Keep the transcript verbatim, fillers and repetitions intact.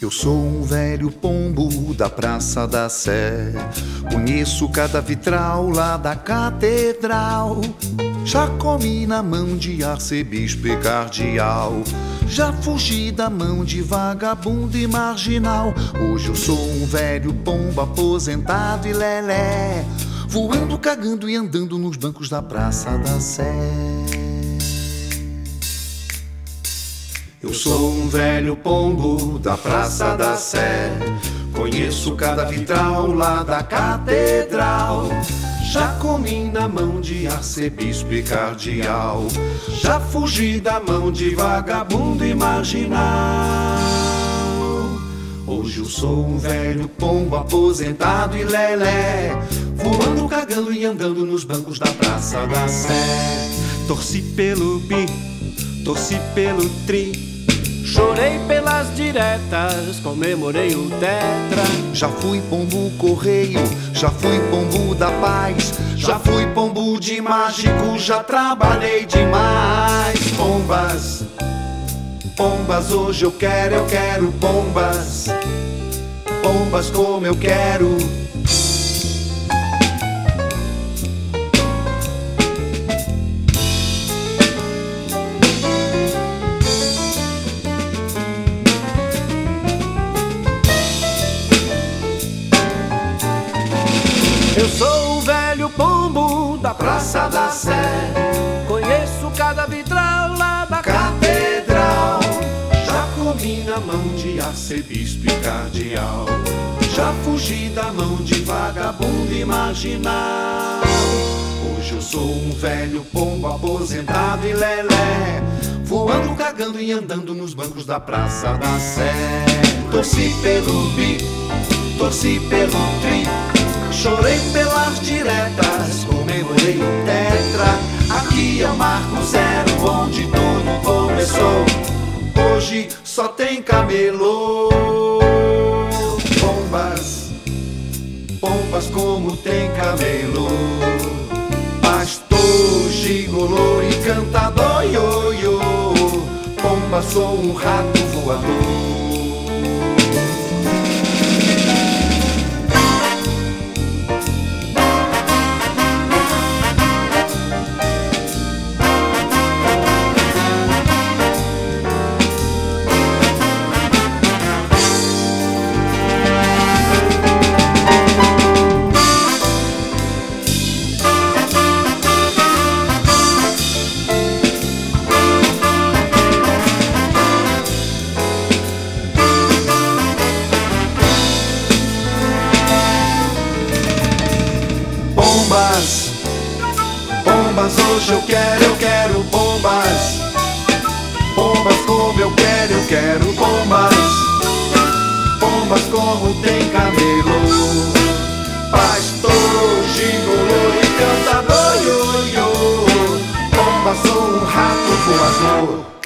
Eu sou um velho pombo da Praça da Sé. Conheço cada vitral lá da catedral. Já comi na mão de arcebispo e cardeal. Já fugi da mão de vagabundo e marginal. Hoje eu sou um velho pombo aposentado e lelé, voando, cagando e andando nos bancos da Praça da Sé. Eu sou um velho pombo da Praça da Sé. Conheço cada vitral lá da catedral. Já comi na mão de arcebispo e cardeal. Já fugi da mão de vagabundo e marginal. Hoje eu sou um velho pombo aposentado e lelé, voando, cagando e andando nos bancos da Praça da Sé. Torci pelo bi, torci pelo tri, chorei pelas diretas, comemorei o tetra. Já fui pombo correio, já fui pombo da paz. Já fui pombo de mágico, já trabalhei demais. Pombas, pombas, hoje eu quero, eu quero pombas. Pombas como eu quero. Eu sou o velho pombo da Praça da Sé. Conheço cada vitral lá da Catedral. Já comi na mão de arcebispo e cardeal. Já fugi da mão de vagabundo e marginal. Hoje eu sou um velho pombo aposentado e lelé, voando, cagando e andando nos bancos da Praça da Sé. Torci pelo bi, torci pelo tri, chorei pelas diretas, comemorei o tetra. Aqui é o Marco Zero, onde tudo começou. Hoje só tem camelô. Pombas, pombas como tem camelô. Pastor, gigolô e cantador, ioiô. Pomba, sou um rato voador. Pombas, pombas, hoje eu quero, eu quero pombas. Pombas como eu quero, eu quero pombas. Pombas como tem camelo. Pastor, gigolô e cantador, ioiô. Pombas, sou um rato voador.